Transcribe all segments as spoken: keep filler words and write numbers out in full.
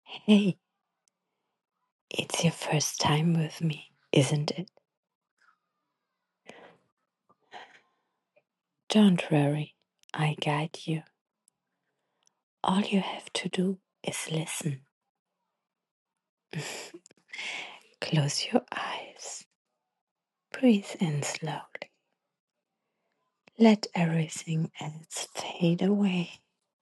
Hey, it's your first time with me, isn't it? Don't worry, I guide you. All you have to do is listen. Close your eyes. Breathe in slowly. Let everything else fade away.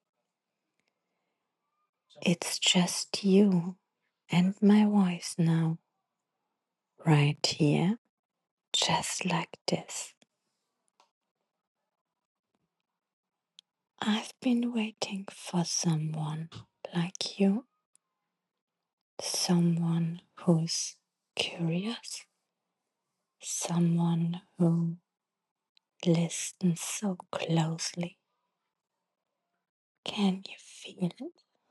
It's just you and my voice now. Right here, just like this. I've been waiting for someone like you. Someone who's curious. Someone who listens so closely. Can you feel it?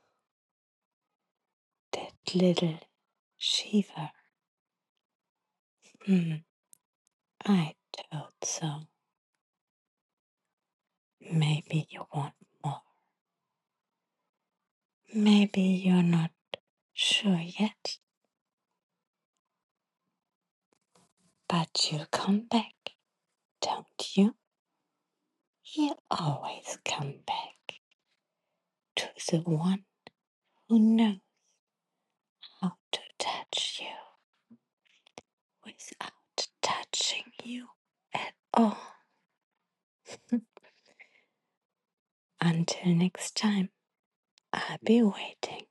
That little shiver. Hmm, I thought so. Maybe you want more. Maybe you're not sure yet. But you'll come back, don't you? You'll always come back to the one who knows how to touch you without touching you at all. Until next time, I'll be waiting.